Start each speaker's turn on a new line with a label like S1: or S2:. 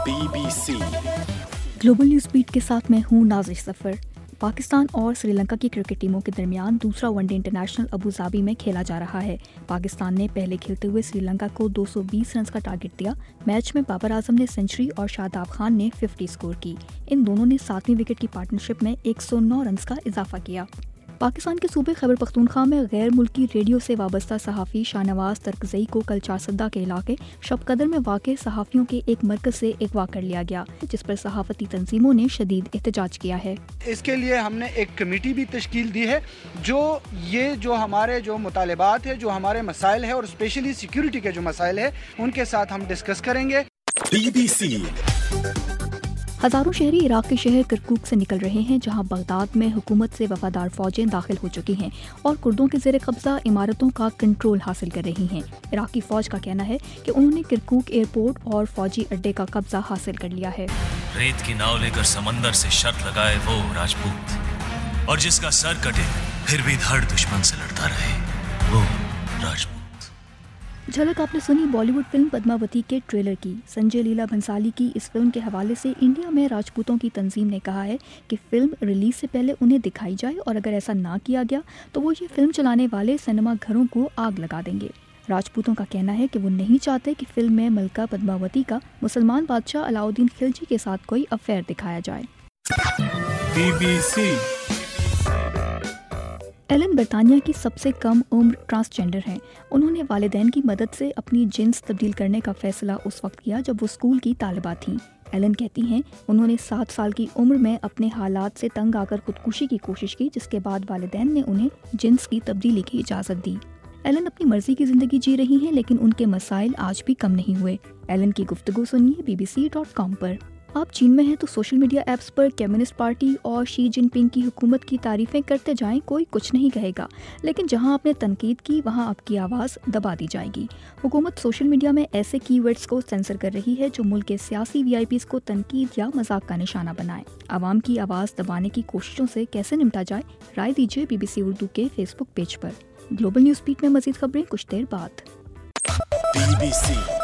S1: BBC
S2: global news beat के साथ मैं हूँ नाजिश सफ़र। पाकिस्तान और श्रीलंका की क्रिकेट टीमों के दरमियान दूसरा वनडे इंटरनेशनल अबू धाबी में खेला जा रहा है। पाकिस्तान ने पहले खेलते हुए श्रीलंका को 220 रन का टारगेट दिया। मैच में बाबर आजम ने सेंचुरी और शादाब खान ने 50 स्कोर की। इन दोनों ने 7वीं विकेट की पार्टनरशिप में 109 रन का इजाफा किया। पाकिस्तान के सूबे खैबर पख्तूनख्वा में गैर मुल्की रेडियो से वाबस्ता सहाफ़ी शाहनवाज तरकजई को कल चारसद्दा के इलाके शबकदर में वाक़े सहाफ़ियों के एक मरकज़ से अगवा कर लिया गया, जिस पर सहाफ़ती तंजीमों ने शदीद एहतजाज किया है।
S3: इसके लिए हमने एक कमेटी भी तश्कील दी है जो हमारे मुतालबात है, जो हमारे मसाइल है और स्पेशली सिक्योरिटी के जो मसाइल है उनके साथ हम डिस्कस करेंगे।
S1: BBC
S2: हज़ारों शहरी इराक के शहर किरकुक से निकल रहे हैं, जहां बगदाद में हुकूमत से वफादार फौजें दाखिल हो चुकी हैं और कुर्दों के ज़ेर कब्ज़ा इमारतों का कंट्रोल हासिल कर रही हैं। इराकी फ़ौज का कहना है कि उन्होंने किरकुक एयरपोर्ट और फौजी अड्डे का कब्ज़ा हासिल कर लिया है।
S4: रेत की नाव लेकर समंदर से शर्त लगाए वो राजपूत, और जिसका सर कटे फिर भी धड़ दुश्मन से लड़ता रहे वो राजपूत।
S2: झलक आपने सुनी बॉलीवुड फिल्म पद्मावती के ट्रेलर की। संजय लीला भंसाली की इस फिल्म के हवाले से इंडिया में राजपूतों की तंजीम ने कहा है कि फिल्म रिलीज से पहले उन्हें दिखाई जाए और अगर ऐसा ना किया गया तो वो ये फिल्म चलाने वाले सिनेमा घरों को आग लगा देंगे। राजपूतों का कहना है कि वो नहीं चाहते कि फिल्म में मलका पद्मावती का मुसलमान बादशाह अलाउद्दीन खिलजी के साथ कोई अफेयर दिखाया जाए।
S1: BBC
S2: एलन बरतानिया की सबसे कम उम्र ट्रांसजेंडर हैं। उन्होंने वालिदैन की मदद से अपनी जिन्स तब्दील करने का फैसला उस वक्त किया जब वो स्कूल की तालिबा थीं। एलन कहती हैं उन्होंने 7 साल की उम्र में अपने हालात से तंग आकर खुदकुशी की कोशिश की, जिसके बाद वालिदैन ने उन्हें जिन्स की तब्दीली की इजाज़त दी। एलन अपनी मर्जी की ज़िंदगी जी रही हैं, लेकिन उनके मसाइल आज भी कम नहीं हुए। एलन की गुफ्तगू सुनिए BBC.com पर। आप चीन में हैं तो सोशल मीडिया ऐप्स पर कम्युनिस्ट पार्टी और शी जिनपिंग की हुकूमत की तारीफ़ें करते जाएं, कोई कुछ नहीं कहेगा, लेकिन जहां आपने तनकीद की वहां आपकी आवाज़ दबा दी जाएगी। हुकूमत सोशल मीडिया में ऐसे कीवर्ड्स को सेंसर कर रही है जो मुल्क के सियासी VIPs को तनकीद या मजाक का निशाना बनाए। आवाम की आवाज़ दबाने की कोशिशों से कैसे निपटा जाए, राय दीजिए BBC उर्दू के फेसबुक पेज पर। ग्लोबल न्यूज़ बीट में मज़ीद खबरें कुछ देर बाद।
S1: BBC